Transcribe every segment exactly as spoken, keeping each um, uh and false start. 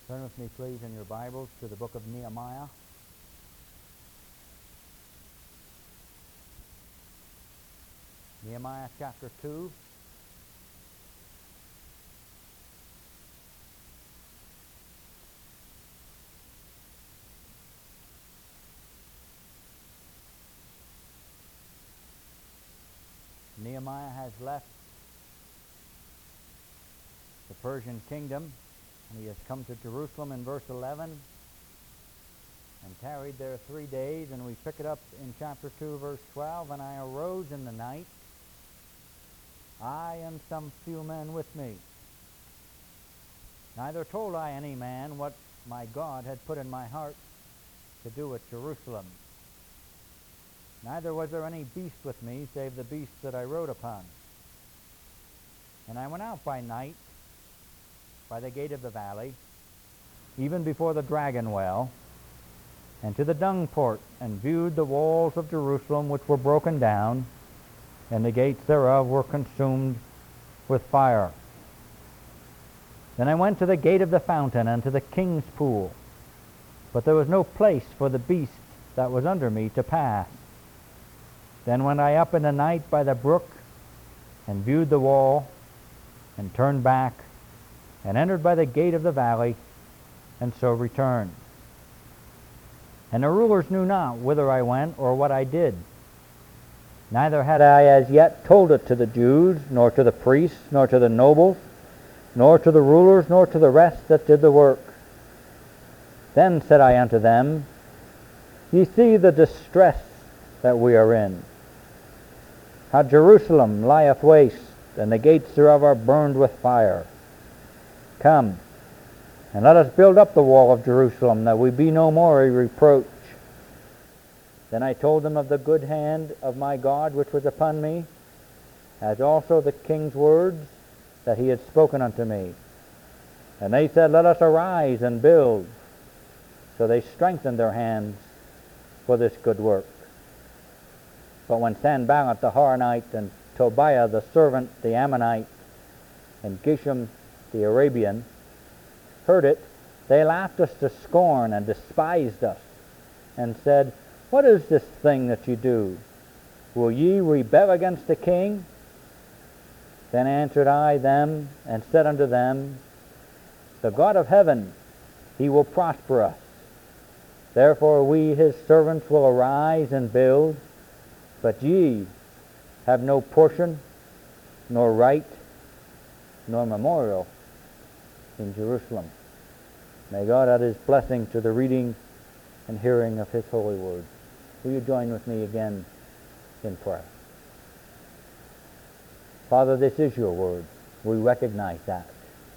Turn with me, please, in your Bibles to the book of Nehemiah. Nehemiah chapter two. Nehemiah has left the Persian kingdom, and he has come to Jerusalem in verse eleven and tarried there three days, and we pick it up in chapter two, verse twelve. And I arose in the night, I and some few men with me. Neither told I any man what my God had put in my heart to do at Jerusalem. Neither was there any beast with me, save the beast that I rode upon. And I went out by night by the gate of the valley, even before the dragon well, and to the dung port, and viewed the walls of Jerusalem, which were broken down, and the gates thereof were consumed with fire. Then I went to the gate of the fountain, and to the king's pool, but there was no place for the beast that was under me to pass. Then went I up in the night by the brook, and viewed the wall, and turned back, and entered by the gate of the valley, and so returned. And the rulers knew not whither I went, or what I did. Neither had I as yet told it to the Jews, nor to the priests, nor to the nobles, nor to the rulers, nor to the rest that did the work. Then said I unto them, Ye see the distress that we are in, how Jerusalem lieth waste, and the gates thereof are burned with fire. Come, and let us build up the wall of Jerusalem, that we be no more a reproach. Then I told them of the good hand of my God which was upon me, as also the king's words that he had spoken unto me. And they said, Let us arise and build. So they strengthened their hands for this good work. But when Sanballat the Horonite, and Tobiah the servant, the Ammonite, and Geshem the Arabian, heard it, they laughed us to scorn and despised us, and said, What is this thing that ye do? Will ye rebel against the king? Then answered I them, and said unto them, The God of heaven, he will prosper us. Therefore we his servants will arise and build, but ye have no portion, nor right, nor memorial in Jerusalem. May God add his blessing to the reading and hearing of his holy word. Will you join with me again in prayer? Father, this is your word. We recognize that.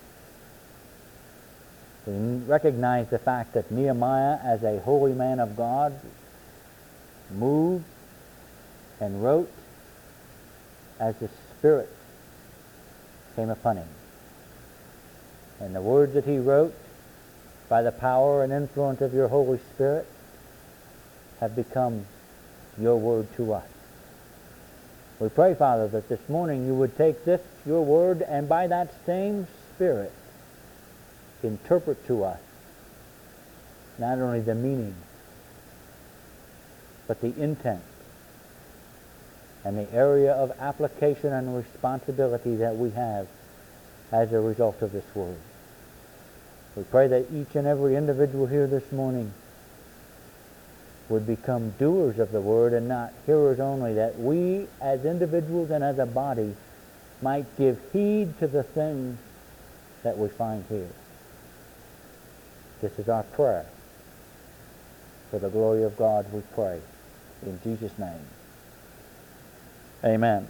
We recognize the fact that Nehemiah, as a holy man of God, moved and wrote as the Spirit came upon him. And the words that he wrote, by the power and influence of your Holy Spirit, have become your word to us. We pray, Father, that this morning you would take this, your word, and by that same Spirit, interpret to us not only the meaning, but the intent, and the area of application and responsibility that we have as a result of this word. We pray that each and every individual here this morning would become doers of the word and not hearers only, that we as individuals and as a body might give heed to the things that we find here. This is our prayer. For the glory of God we pray. In Jesus' name. Amen.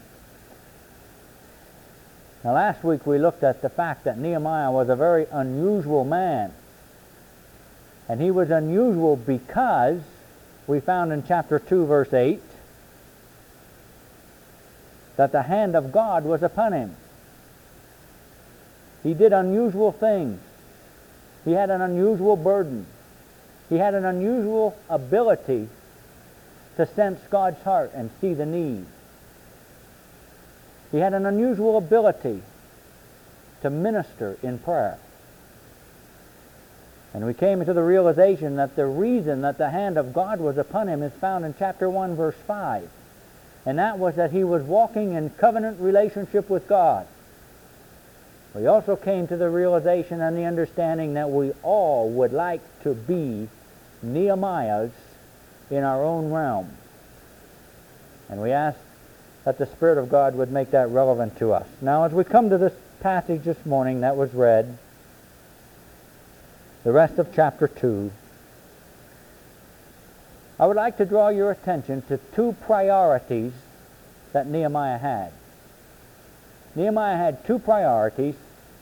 Now last week we looked at the fact that Nehemiah was a very unusual man. And he was unusual because we found in chapter two, verse eight, that the hand of God was upon him. He did unusual things. He had an unusual burden. He had an unusual ability to sense God's heart and see the need. He had an unusual ability to minister in prayer. And we came to the realization that the reason that the hand of God was upon him is found in chapter one, verse five. And that was that he was walking in covenant relationship with God. We also came to the realization and the understanding that we all would like to be Nehemiahs in our own realm. And we asked that the Spirit of God would make that relevant to us. Now, as we come to this passage this morning that was read, the rest of chapter two, I would like to draw your attention to two priorities that Nehemiah had. Nehemiah had two priorities.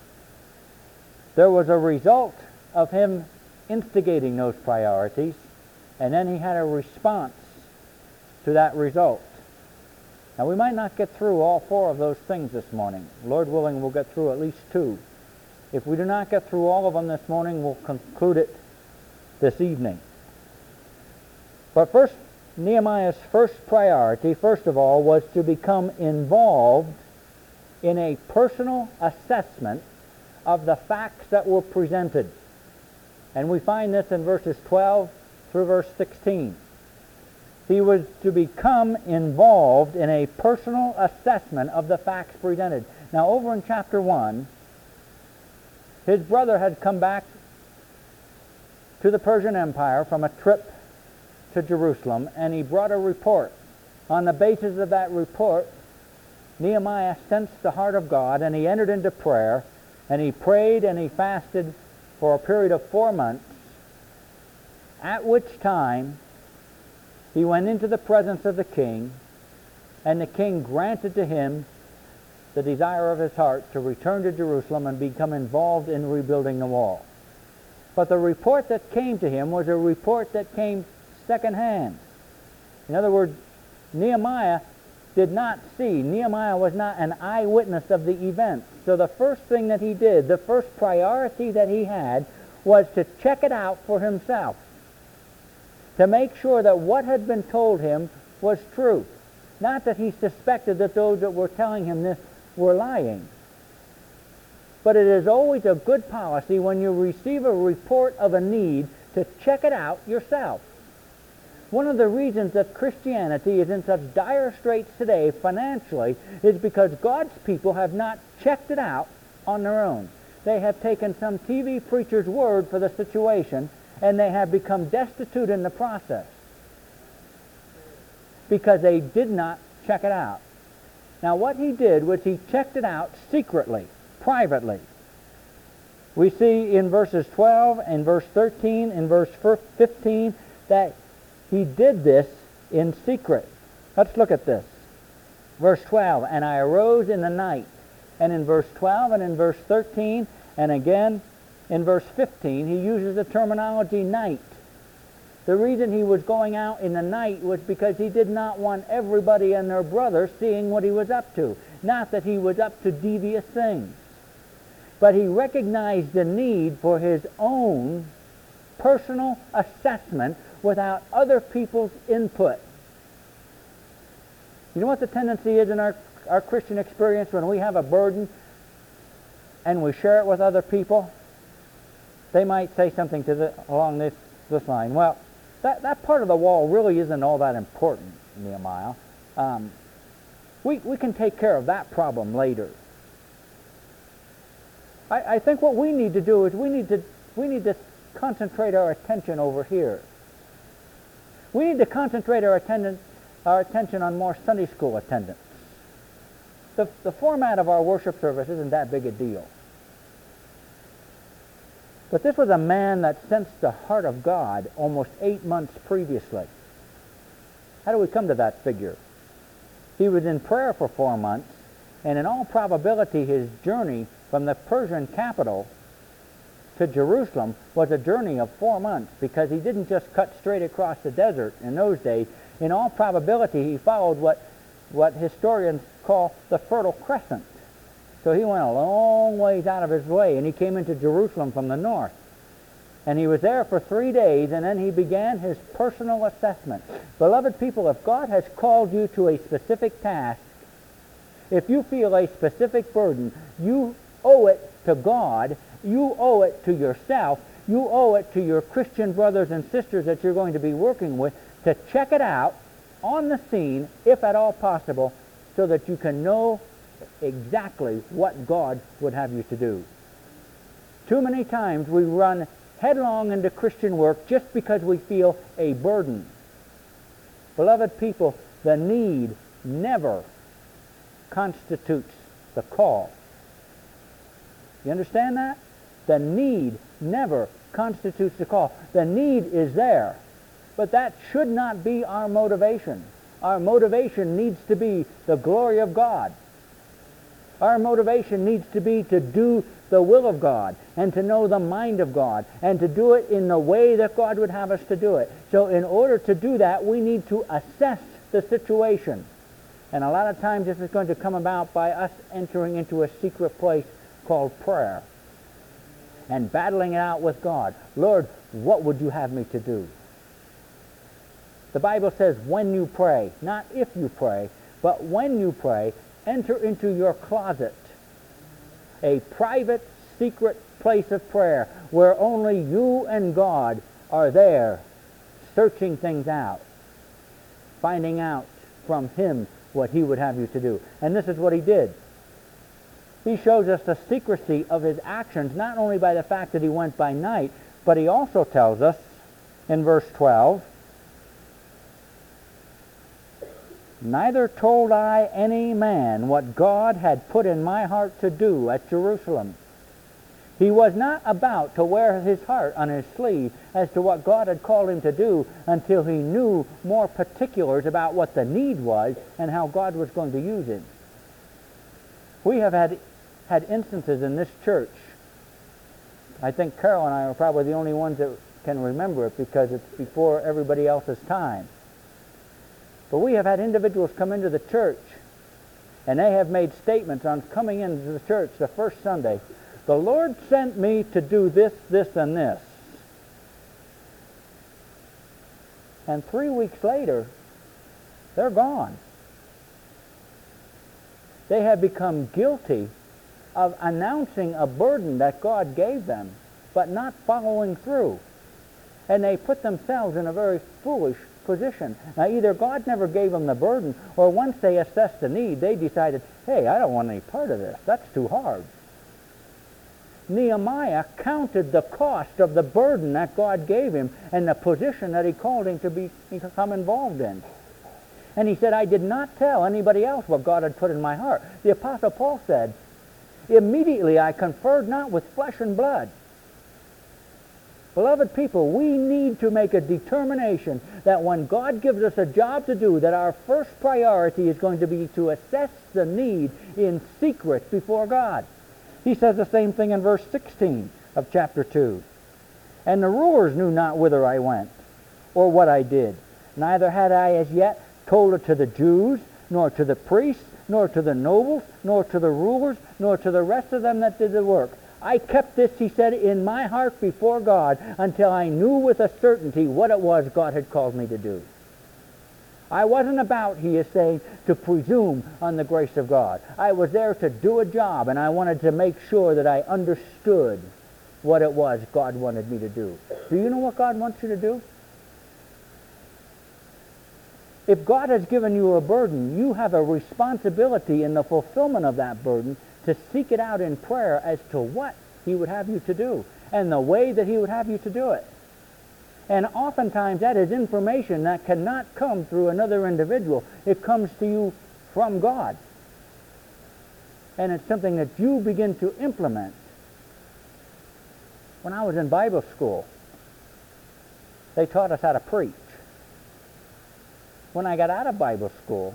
There was a result of him instigating those priorities, and then he had a response to that result. Now, we might not get through all four of those things this morning. Lord willing, we'll get through at least two. If we do not get through all of them this morning, we'll conclude it this evening. But first, Nehemiah's first priority, first of all, was to become involved in a personal assessment of the facts that were presented. And we find this in verses twelve through verse sixteen. He was to become involved in a personal assessment of the facts presented. Now, over in chapter one, his brother had come back to the Persian Empire from a trip to Jerusalem, and he brought a report. On the basis of that report, Nehemiah sensed the heart of God, and he entered into prayer, and he prayed and he fasted for a period of four months, at which time he went into the presence of the king, and the king granted to him the desire of his heart to return to Jerusalem and become involved in rebuilding the wall. But the report that came to him was a report that came secondhand. In other words, Nehemiah did not see. Nehemiah was not an eyewitness of the event. So the first thing that he did, the first priority that he had, was to check it out for himself, to make sure that what had been told him was true. Not that he suspected that those that were telling him this were lying. But it is always a good policy when you receive a report of a need to check it out yourself. One of the reasons that Christianity is in such dire straits today financially is because God's people have not checked it out on their own. They have taken some T V preacher's word for the situation, and they have become destitute in the process because they did not check it out. Now, what he did was he checked it out secretly, privately. We see in verses twelve and verse thirteen and verse fifteen that he did this in secret. Let's look at this. Verse twelve, and I arose in the night. And in verse twelve and in verse thirteen and again in verse fifteen, he uses the terminology night. The reason he was going out in the night was because he did not want everybody and their brother seeing what he was up to. Not that he was up to devious things. But he recognized the need for his own personal assessment without other people's input. You know what the tendency is in our, our Christian experience when we have a burden and we share it with other people? They might say something to the, along this, this line. Well, that, that part of the wall really isn't all that important, Nehemiah. Um, we, we can take care of that problem later. I, I think what we need to do is we need to, we need to concentrate our attention over here. We need to concentrate our, attendance, our attention on more Sunday school attendance. The, the format of our worship service isn't that big a deal. But this was a man that sensed the heart of God almost eight months previously. How do we come to that figure? He was in prayer for four months, and in all probability his journey from the Persian capital to Jerusalem was a journey of four months because he didn't just cut straight across the desert in those days. In all probability, he followed what, what historians call the Fertile Crescent. So he went a long ways out of his way, and he came into Jerusalem from the north. And he was there for three days, and then he began his personal assessment. Beloved people, if God has called you to a specific task, if you feel a specific burden, you owe it to God, you owe it to yourself you owe it to your Christian brothers and sisters that you're going to be working with to check it out on the scene, if at all possible, so that you can know exactly what God would have you to do. Too many times we run headlong into Christian work just because we feel a burden. Beloved people, the need never constitutes the call. You understand that? The need never constitutes the call. The need is there, but that should not be our motivation. Our motivation needs to be the glory of God. Our motivation needs to be to do the will of God and to know the mind of God and to do it in the way that God would have us to do it. So in order to do that, we need to assess the situation. And a lot of times this is going to come about by us entering into a secret place called prayer and battling it out with God. Lord, what would you have me to do? The Bible says when you pray, not if you pray, but when you pray, enter into your closet, a private, secret place of prayer where only you and God are there, searching things out, finding out from Him what He would have you to do. And this is what He did. He shows us the secrecy of His actions, not only by the fact that He went by night, but He also tells us in verse twelve, neither told I any man what God had put in my heart to do at Jerusalem. He was not about to wear his heart on his sleeve as to what God had called him to do until he knew more particulars about what the need was and how God was going to use him. We have had, had instances in this church. I think Carol and I are probably the only ones that can remember it because it's before everybody else's time. But we have had individuals come into the church, and they have made statements on coming into the church the first Sunday. The Lord sent me to do this, this, and this. And three weeks later, they're gone. They have become guilty of announcing a burden that God gave them, but not following through. And they put themselves in a very foolish position. Now, either God never gave them the burden, or once they assessed the need, they decided, hey, I don't want any part of this. That's too hard. Nehemiah counted the cost of the burden that God gave him and the position that He called him to be, become involved in. And he said, I did not tell anybody else what God had put in my heart. The Apostle Paul said, immediately I conferred not with flesh and blood. Beloved people, we need to make a determination that when God gives us a job to do, that our first priority is going to be to assess the need in secret before God. He says the same thing in verse sixteen of chapter two. And the rulers knew not whither I went, or what I did. Neither had I as yet told it to the Jews, nor to the priests, nor to the nobles, nor to the rulers, nor to the rest of them that did the work. I kept this, he said, in my heart before God until I knew with a certainty what it was God had called me to do. I wasn't about, he is saying, to presume on the grace of God. I was there to do a job, and I wanted to make sure that I understood what it was God wanted me to do. Do you know what God wants you to do? If God has given you a burden, you have a responsibility in the fulfillment of that burden to seek it out in prayer as to what He would have you to do and the way that He would have you to do it. And oftentimes that is information that cannot come through another individual. It comes to you from God. And it's something that you begin to implement. When I was in Bible school, they taught us how to preach. When I got out of Bible school,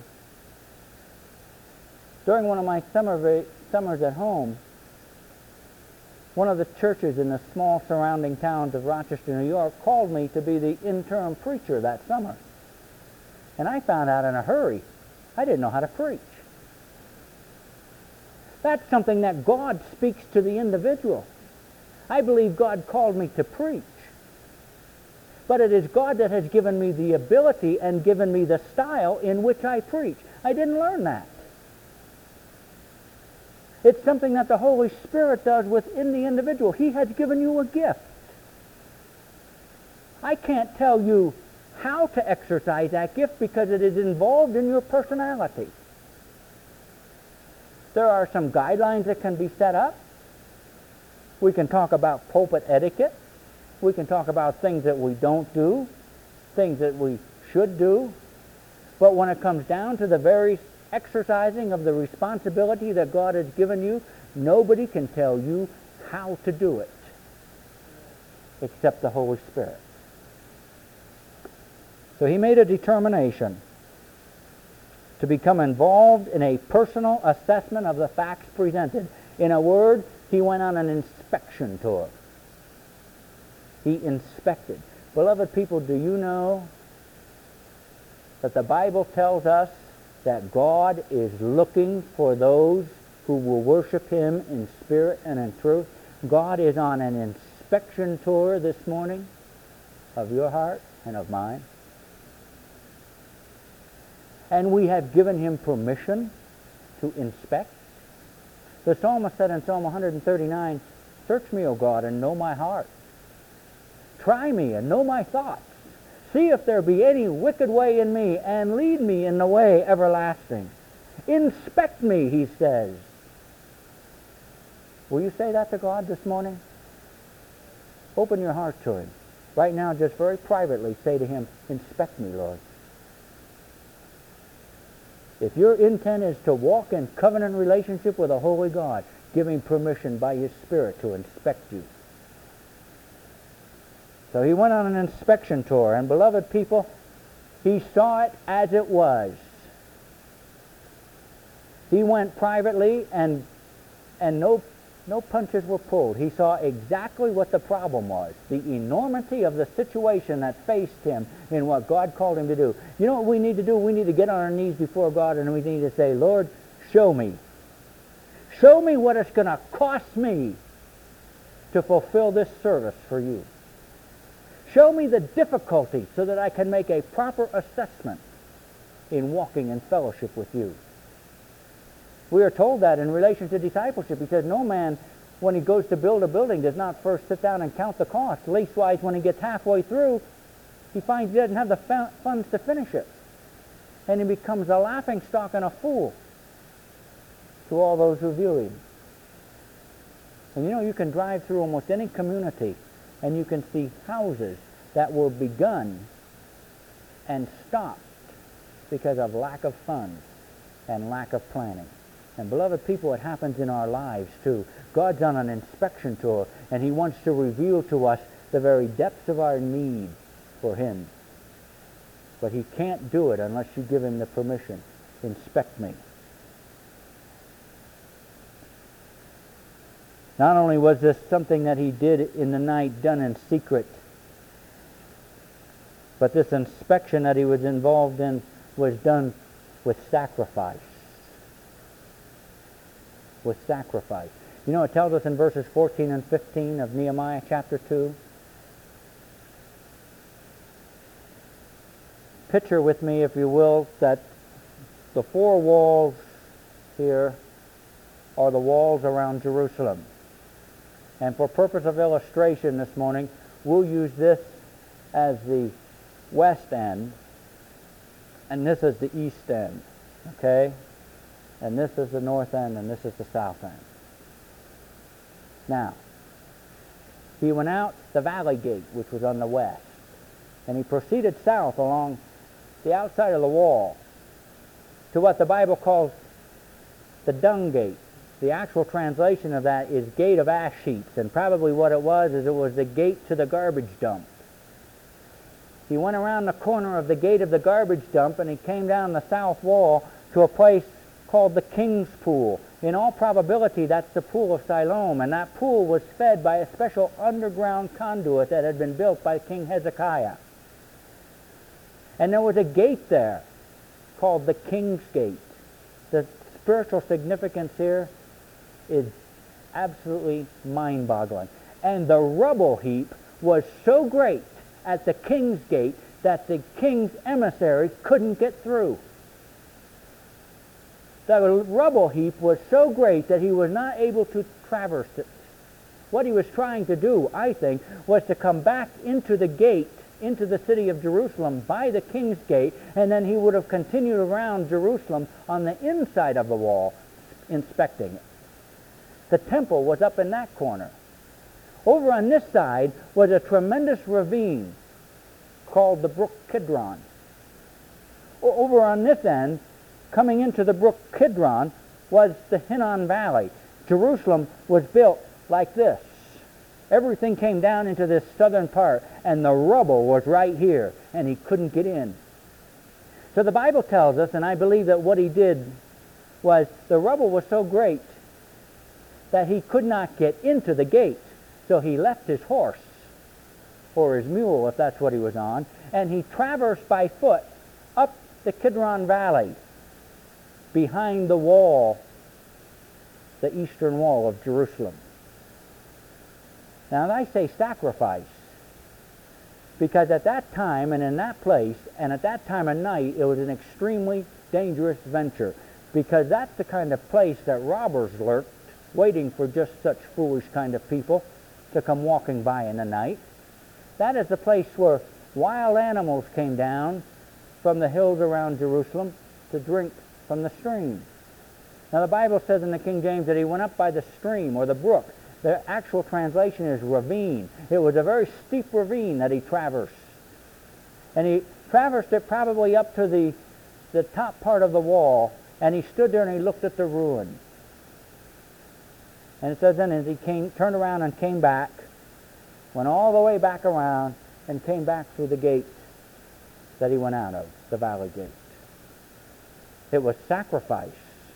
during one of my summer va- summers at home, one of the churches in the small surrounding towns of Rochester, New York, called me to be the interim preacher that summer. And I found out in a hurry I didn't know how to preach. That's something that God speaks to the individual. I believe God called me to preach. But it is God that has given me the ability and given me the style in which I preach. I didn't learn that. It's something that the Holy Spirit does within the individual. He has given you a gift. I can't tell you how to exercise that gift because it is involved in your personality. There are some guidelines that can be set up. We can talk about pulpit etiquette. We can talk about things that we don't do, things that we should do. But when it comes down to the very exercising of the responsibility that God has given you, nobody can tell you how to do it except the Holy Spirit. So he made a determination to become involved in a personal assessment of the facts presented. In a word, he went on an inspection tour. He inspected. Beloved people, do you know that the Bible tells us that God is looking for those who will worship him in spirit and in truth? God is on an inspection tour this morning of your heart and of mine. And we have given him permission to inspect. The psalmist said in Psalm one thirty-nine, "Search me, O God, and know my heart. Try me and know my thoughts. See if there be any wicked way in me, and lead me in the way everlasting." Inspect me, he says. Will you say that to God this morning? Open your heart to him. Right now, just very privately say to him, "Inspect me, Lord." If your intent is to walk in covenant relationship with a holy God, give him permission by his Spirit to inspect you. So he went on an inspection tour, and beloved people, he saw it as it was. He went privately, and and no no punches were pulled. He saw exactly what the problem was, the enormity of the situation that faced him in what God called him to do. You know what we need to do? We need to get on our knees before God, and we need to say, "Lord, show me. Show me what it's going to cost me to fulfill this service for you. Show me the difficulty so that I can make a proper assessment in walking in fellowship with you." We are told that in relation to discipleship. He said, no man, when he goes to build a building, does not first sit down and count the cost. Leastwise, when he gets halfway through, he finds he doesn't have the funds to finish it. And he becomes a laughingstock and a fool to all those who view him. And you know, you can drive through almost any community, and you can see houses that were begun and stopped because of lack of funds and lack of planning. And beloved people, it happens in our lives too. God's on an inspection tour, and he wants to reveal to us the very depths of our need for him. But he can't do it unless you give him the permission. Inspect me. Not only was this something that he did in the night, done in secret, but this inspection that he was involved in was done with sacrifice. With sacrifice. You know, it tells us in verses fourteen and fifteen of Nehemiah chapter two. Picture with me, if you will, that the four walls here are the walls around Jerusalem. And for purpose of illustration this morning, we'll use this as the west end, and this is the east end, okay? And this is the north end, and this is the south end. Now, he went out the valley gate, which was on the west, and he proceeded south along the outside of the wall to what the Bible calls the dung gate. The actual translation of that is gate of ash heaps, and probably what it was is it was the gate to the garbage dump. He went around the corner of the gate of the garbage dump, and he came down the south wall to a place called the King's Pool. In all probability, that's the Pool of Siloam, and that pool was fed by a special underground conduit that had been built by King Hezekiah. And there was a gate there called the King's Gate. The spiritual significance here is absolutely mind-boggling. And the rubble heap was so great at the King's Gate that the king's emissaries couldn't get through. The rubble heap was so great that he was not able to traverse it. What he was trying to do, I think, was to come back into the gate into the city of Jerusalem by the King's Gate, and then he would have continued around Jerusalem on the inside of the wall, inspecting it. The temple was up in that corner. Over on this side was a tremendous ravine called the Brook Kidron. Over on this end, coming into the Brook Kidron, was the Hinnom Valley. Jerusalem was built like this. Everything came down into this southern part, and the rubble was right here, and he couldn't get in. So the Bible tells us, and I believe that what he did was, the rubble was so great that he could not get into the gate. So he left his horse, or his mule, if that's what he was on, and he traversed by foot up the Kidron Valley behind the wall, the eastern wall of Jerusalem. Now, I say sacrifice because at that time and in that place and at that time of night, it was an extremely dangerous venture, because that's the kind of place that robbers lurked, waiting for just such foolish kind of people to come walking by in the night. That is the place where wild animals came down from the hills around Jerusalem to drink from the stream. Now, the Bible says in the King James that he went up by the stream or the brook. The actual translation is ravine. It was a very steep ravine that he traversed. And he traversed it probably up to the, the top part of the wall, and he stood there and he looked at the ruin. And it says then as he came, turned around and came back, went all the way back around and came back through the gate that he went out of, the valley gate. It was sacrifice.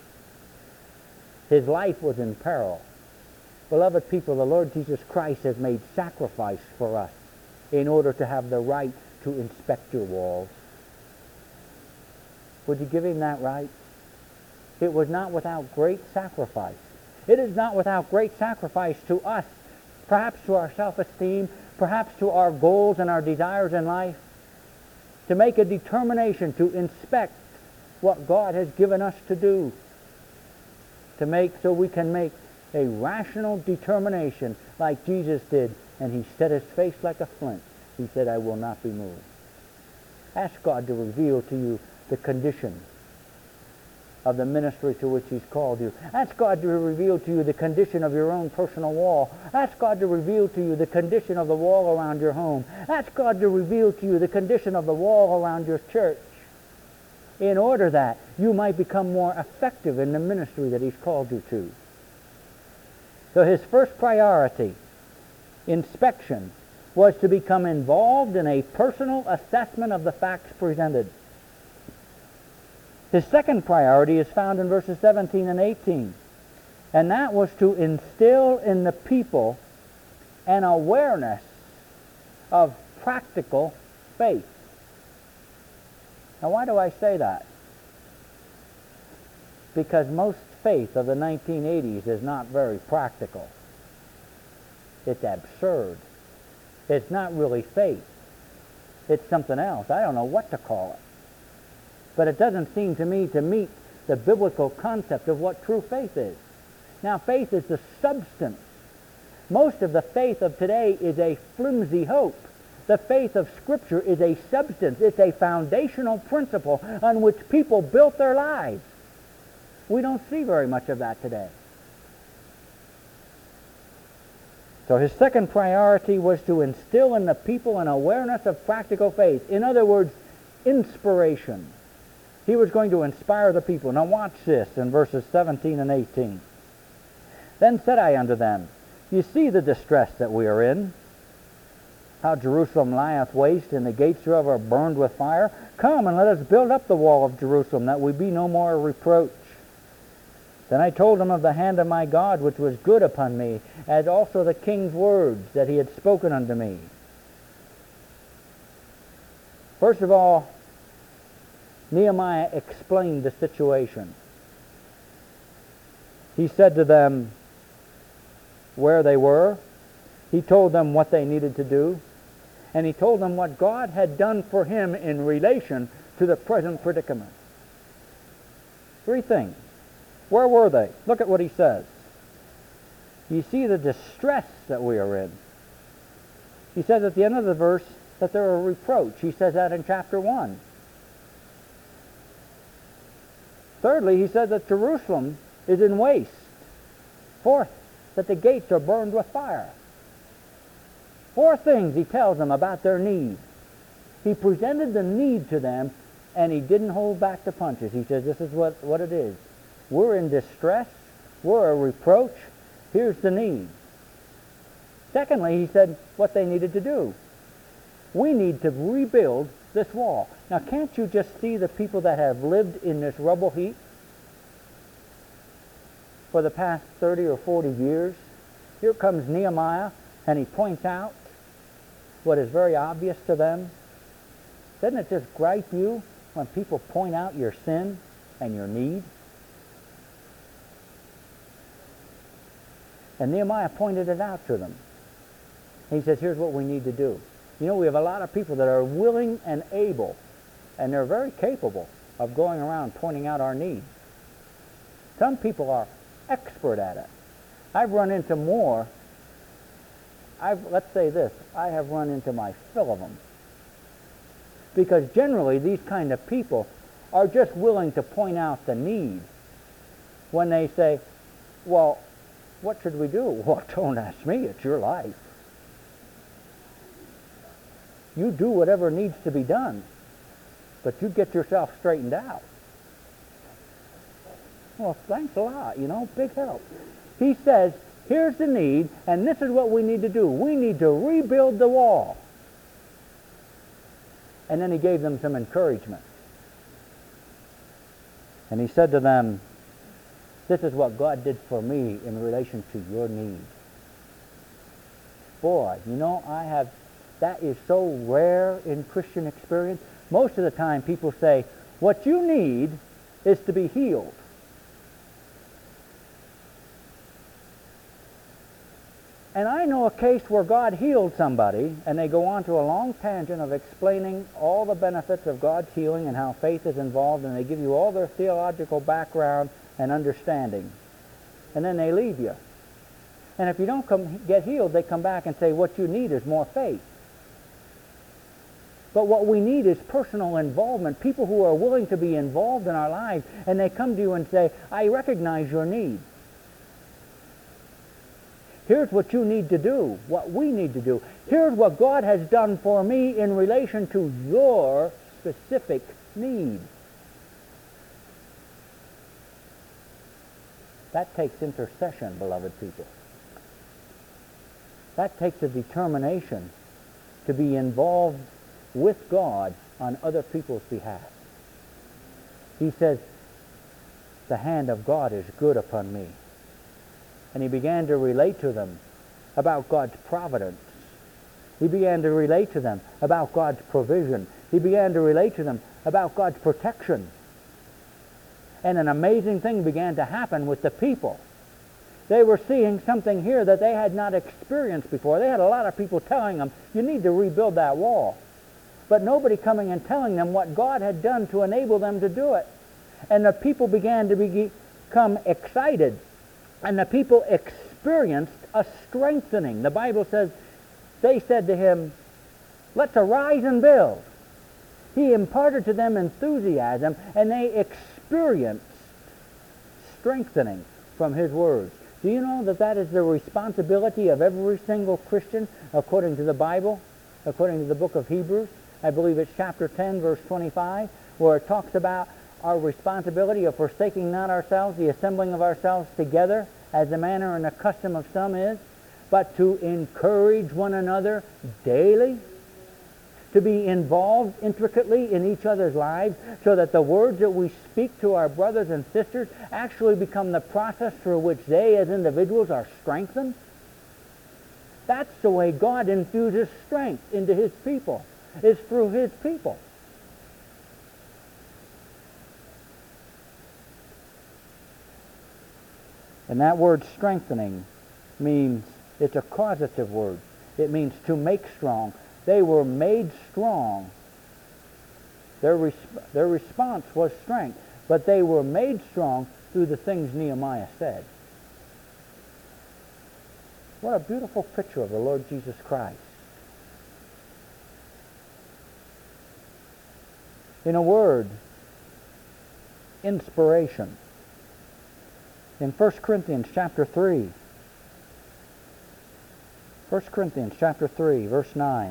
His life was in peril. Beloved people, the Lord Jesus Christ has made sacrifice for us in order to have the right to inspect your walls. Would you give him that right? It was not without great sacrifice. It is not without great sacrifice to us, perhaps to our self-esteem, perhaps to our goals and our desires in life, to make a determination to inspect what God has given us to do, to make so we can make a rational determination like Jesus did, and he set his face like a flint. He said, I will not be moved. Ask God to reveal to you the condition of the ministry to which he's called you. Ask God to reveal to you the condition of your own personal wall. Ask God to reveal to you the condition of the wall around your home. Ask God to reveal to you the condition of the wall around your church, in order that you might become more effective in the ministry that he's called you to. So his first priority, inspection, was to become involved in a personal assessment of the facts presented. His second priority is found in verses seventeen and eighteen, and that was to instill in the people an awareness of practical faith. Now, why do I say that? Because most faith of the nineteen eighties is not very practical. It's absurd. It's not really faith. It's something else. I don't know what to call it. But it doesn't seem to me to meet the biblical concept of what true faith is. Now, faith is the substance. Most of the faith of today is a flimsy hope. The faith of Scripture is a substance. It's a foundational principle on which people built their lives. We don't see very much of that today. So his second priority was to instill in the people an awareness of practical faith. In other words, inspiration. He was going to inspire the people. Now watch this in verses seventeen and eighteen. Then said I unto them, You see the distress that we are in, how Jerusalem lieth waste, and the gates thereof are burned with fire. Come, and let us build up the wall of Jerusalem, that we be no more a reproach. Then I told him of the hand of my God, which was good upon me, as also the king's words that he had spoken unto me. First of all, Nehemiah explained the situation. He said to them where they were. He told them what they needed to do. And he told them what God had done for him in relation to the present predicament. Three things. Where were they? Look at what he says. You see the distress that we are in. He says at the end of the verse, that they're a reproach. He says that in chapter one. Thirdly, he said that Jerusalem is in waste. Fourth, that the gates are burned with fire. Four things he tells them about their need. He presented the need to them, and he didn't hold back the punches. He says, this is what, what it is. We're in distress. We're a reproach. Here's the need. Secondly, he said what they needed to do. We need to rebuild this wall. Now, can't you just see the people that have lived in this rubble heap for the past thirty or forty years? Here comes Nehemiah, and he points out what is very obvious to them. Doesn't it just gripe you when people point out your sin and your need? And Nehemiah pointed it out to them. He says, here's what we need to do. You know, we have a lot of people that are willing and able, and they're very capable of going around pointing out our needs. Some people are expert at it. I've run into more, I've, let's say this, I have run into my fill of them. Because generally these kind of people are just willing to point out the need when they say, well, what should we do? Well, don't ask me, it's your life. You do whatever needs to be done, but you get yourself straightened out. Well, thanks a lot, you know, big help. He says, here's the need, and this is what we need to do. We need to rebuild the wall. And then he gave them some encouragement. And he said to them, this is what God did for me in relation to your need. Boy, you know, I have, that is so rare in Christian experience. Most of the time people say, what you need is to be healed. And I know a case where God healed somebody, and they go on to a long tangent of explaining all the benefits of God's healing and how faith is involved, and they give you all their theological background and understanding. And then they leave you. And if you don't come get healed, they come back and say, what you need is more faith. But what we need is personal involvement, people who are willing to be involved in our lives, and they come to you and say, I recognize your need. Here's what you need to do, what we need to do. Here's what God has done for me in relation to your specific need. That takes intercession, beloved people. That takes a determination to be involved with God on other people's behalf. He says, the hand of God is good upon me. And he began to relate to them about God's providence. He began to relate to them about God's provision. He began to relate to them about God's protection. And an amazing thing began to happen with the people. They were seeing something here that they had not experienced before. They had a lot of people telling them, you need to rebuild that wall. But nobody coming and telling them what God had done to enable them to do it. And the people began to become excited. And the people experienced a strengthening. The Bible says, they said to him, let's arise and build. He imparted to them enthusiasm, and they experienced strengthening from his words. Do you know that that is the responsibility of every single Christian according to the Bible, according to the book of Hebrews? I believe it's chapter ten, verse twenty-five, where it talks about our responsibility of forsaking not ourselves, the assembling of ourselves together, as the manner and the custom of some is, but to encourage one another daily, to be involved intricately in each other's lives, so that the words that we speak to our brothers and sisters actually become the process through which they as individuals are strengthened. That's the way God infuses strength into his people, is through his people. And that word strengthening means, it's a causative word. It means to make strong. They were made strong. Their, res- their response was strength. But they were made strong through the things Nehemiah said. What a beautiful picture of the Lord Jesus Christ. In a word, inspiration. In First Corinthians chapter three, First Corinthians chapter three, verse nine.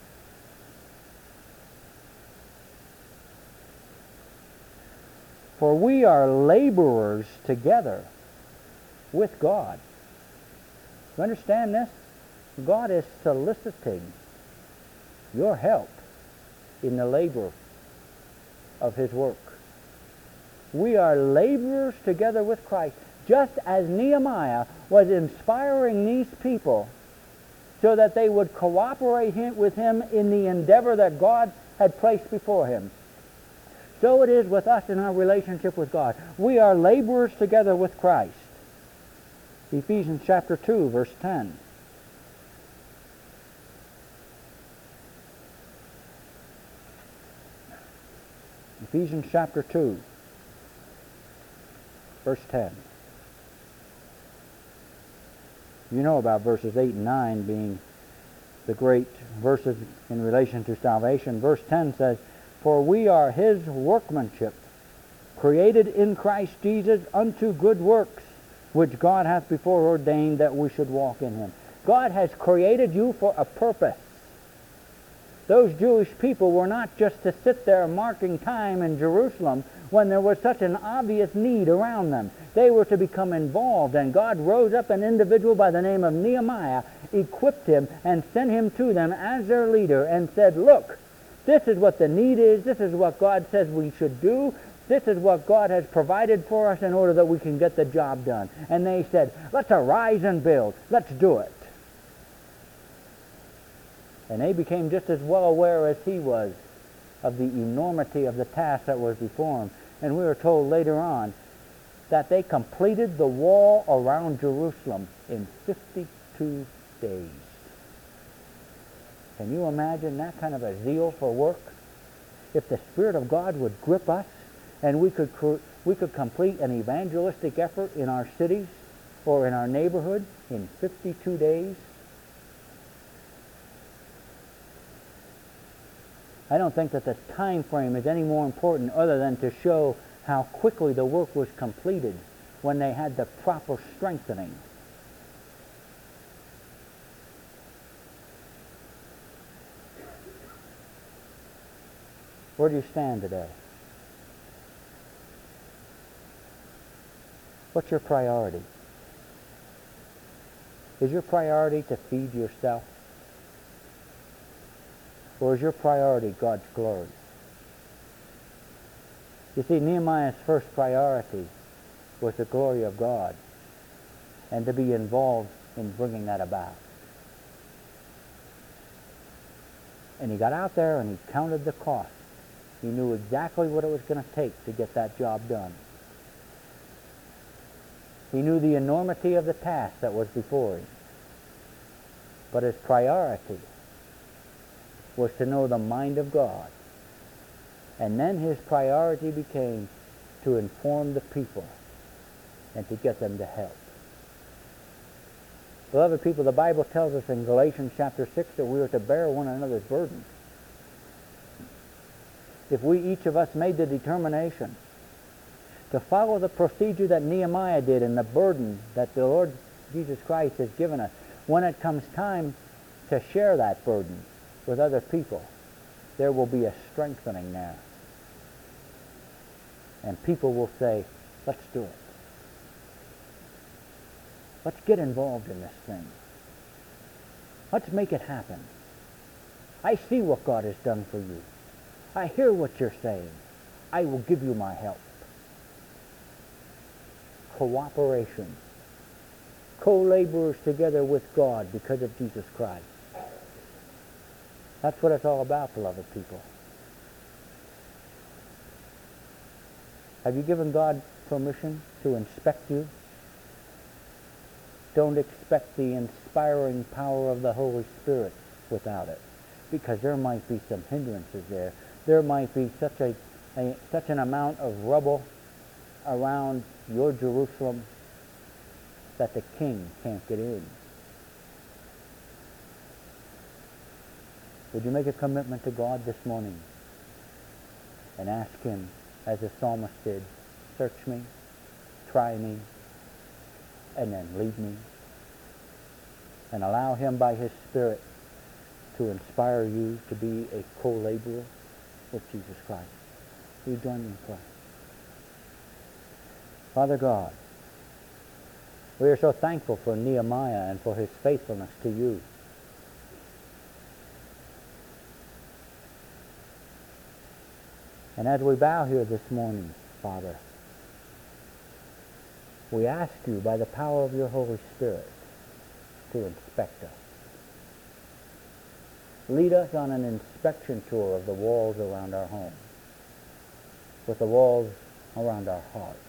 For we are laborers together with God. You understand this? God is soliciting your help in the labor of His work. We are laborers together with Christ, just as Nehemiah was inspiring these people so that they would cooperate with him in the endeavor that God had placed before him. So it is with us in our relationship with God. We are laborers together with Christ. Ephesians chapter two, verse ten. Ephesians chapter two, verse ten. You know about verses eight and nine being the great verses in relation to salvation. Verse ten says, For we are His workmanship, created in Christ Jesus unto good works, which God hath before ordained that we should walk in Him. God has created you for a purpose. Those Jewish people were not just to sit there marking time in Jerusalem when there was such an obvious need around them. They were to become involved, and God rose up an individual by the name of Nehemiah, equipped him, and sent him to them as their leader, and said, Look, this is what the need is. This is what God says we should do. This is what God has provided for us in order that we can get the job done. And they said, let's arise and build. Let's do it. And they became just as well aware as he was of the enormity of the task that was before him. And we are told later on that they completed the wall around Jerusalem in fifty-two days. Can you imagine that kind of a zeal for work? If the Spirit of God would grip us and we could, we could complete an evangelistic effort in our cities or in our neighborhood in fifty-two days, I don't think that the time frame is any more important other than to show how quickly the work was completed when they had the proper strengthening. Where do you stand today? What's your priority? Is your priority to feed yourself? Or is your priority God's glory? You see, Nehemiah's first priority was the glory of God and to be involved in bringing that about. And he got out there and he counted the cost. He knew exactly what it was going to take to get that job done. He knew the enormity of the task that was before him. But his priority was to know the mind of God. And then his priority became to inform the people and to get them to help. Beloved people, the Bible tells us in Galatians chapter six that we are to bear one another's burdens. If we each of us made the determination to follow the procedure that Nehemiah did and the burden that the Lord Jesus Christ has given us, when it comes time to share that burden with other people, there will be a strengthening there. And people will say, let's do it. Let's get involved in this thing. Let's make it happen. I see what God has done for you. I hear what you're saying. I will give you my help. Cooperation. Co-laborers together with God because of Jesus Christ. That's what it's all about, beloved people. Have you given God permission to inspect you? Don't expect the inspiring power of the Holy Spirit without it, because there might be some hindrances there. There might be such a, a such an amount of rubble around your Jerusalem that the king can't get in. Would you make a commitment to God this morning and ask him, as the psalmist did, search me, try me, and then lead me. And allow him by his Spirit to inspire you to be a co-laborer with Jesus Christ. Will you join me in prayer? Father God, we are so thankful for Nehemiah and for his faithfulness to you. And as we bow here this morning, Father, we ask you by the power of your Holy Spirit to inspect us. Lead us on an inspection tour of the walls around our home, with the walls around our hearts.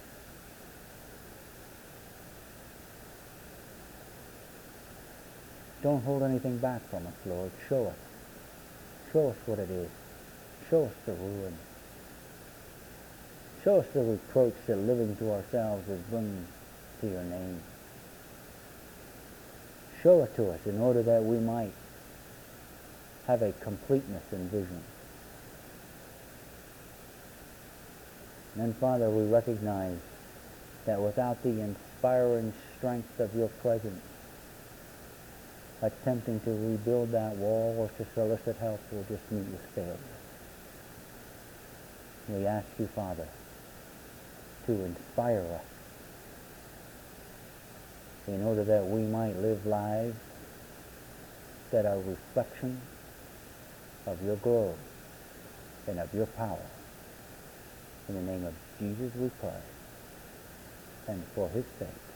Don't hold anything back from us, Lord. Show us. Show us what it is. Show us the ruin. Show us the reproach that living to ourselves is bringing to your name. Show it to us in order that we might have a completeness in vision. And then, Father, we recognize that without the inspiring strength of your presence, attempting to rebuild that wall or to solicit help will just meet with failure. We ask you, Father, to inspire us in order that we might live lives that are reflections of your glory and of your power. In the name of Jesus we pray, and for his sake.